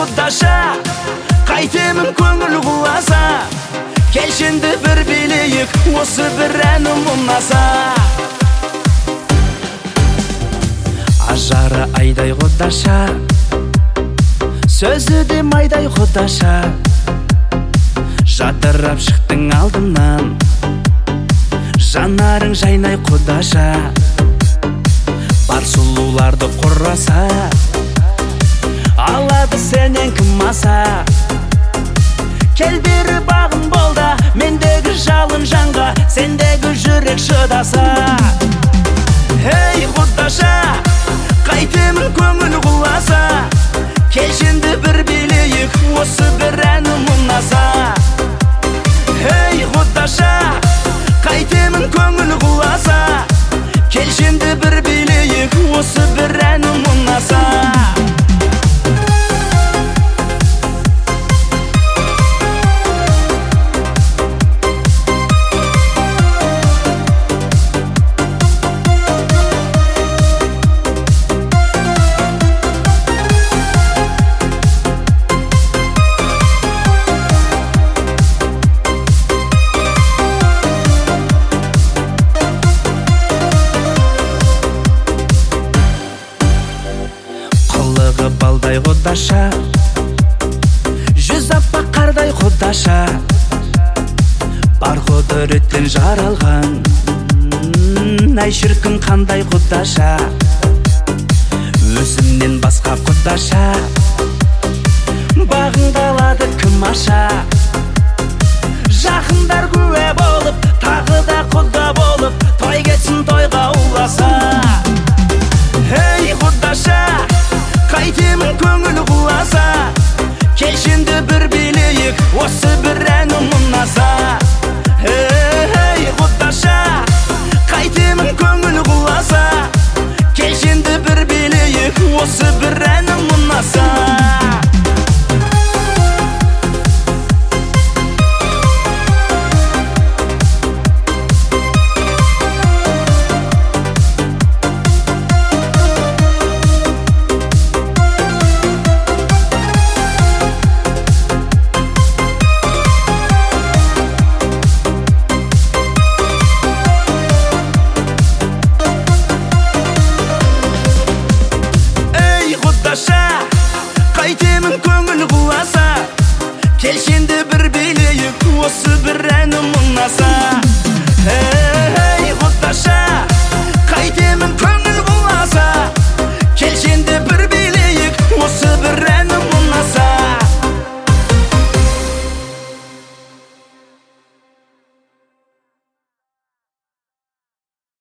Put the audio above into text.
құдаша, қайтемін көңіл құласа, келшенді бір билейік, осы бір әнім ұнаса. Ажары айдай құдаша, сөзі де майдай құдаша, жадырап шықтың алдымнан, жанарың жайнай құдаша. Бар сұлуларды құраса, алады сенен кім аса. Кел бері бағым болда, мендегі жалын жанға, сендегі жүрек шыдаса. Ей құдаша, қайтемін көңіл құласа, келшенді бір билейік, осы бір әнім ұнаса. Ей құдаша, қайтемін көңіл құласа, келшенді бір билейік, осы бір әнім ұнаса. Балдай құдаша, жүз аппақ қардай құдаша, бар құдіреттен жаралған, әй шіркін қандай құдаша. Өзімнен басқа құдаша, бағыңды алады кім аша. Жақындар куә болып, тағы да құда болып, той кетсін тойға уласа. Ей құдаша, қайтемін көңіл құласа, келшенді бір билейік, осы бір әнім ұнаса. Ей құдаша, қайтемін көңіл құласа, келшенді бір билейік, осы бір әнім ұнаса. Қайтемін көңіл құласа, келшенді бір билейік, осы бір әнім ұнаса. Ей құдаша,